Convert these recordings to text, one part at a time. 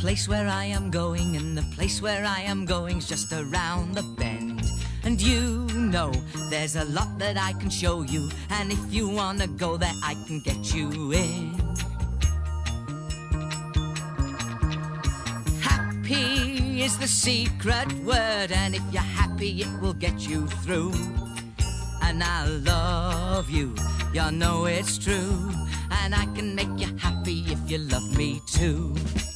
place where I am going, and the place where I am going's just around the bend. And you know there's a lot that I can show you, and if you wanna go there I can get you in. Happy is the secret word, and if you're happy it will get you through. And I love you, you know it's true, and I can make you happy if you love me too.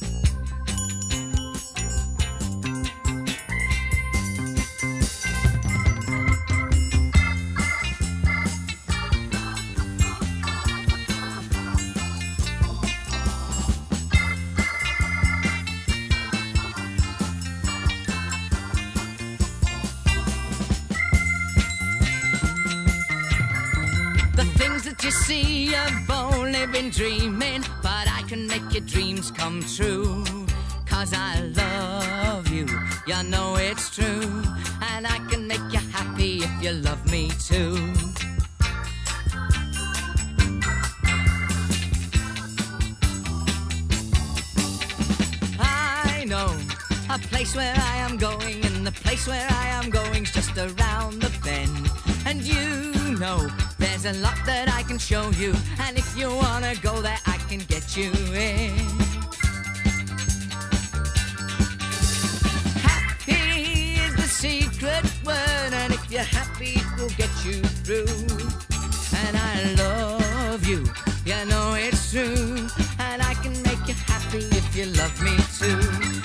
You see, you've only been dreaming, but I can make your dreams come true. 'Cause I love you, you know it's true, and I can make you happy if you love me too. I know a place where I am going, and the place where I am going's just around the bend. And you know there's a lot that I can show you, and if you wanna go there I can get you in. Happy is the secret word, and if you're happy it will get you through. And I love you, you know it's true, and I can make you happy if you love me too.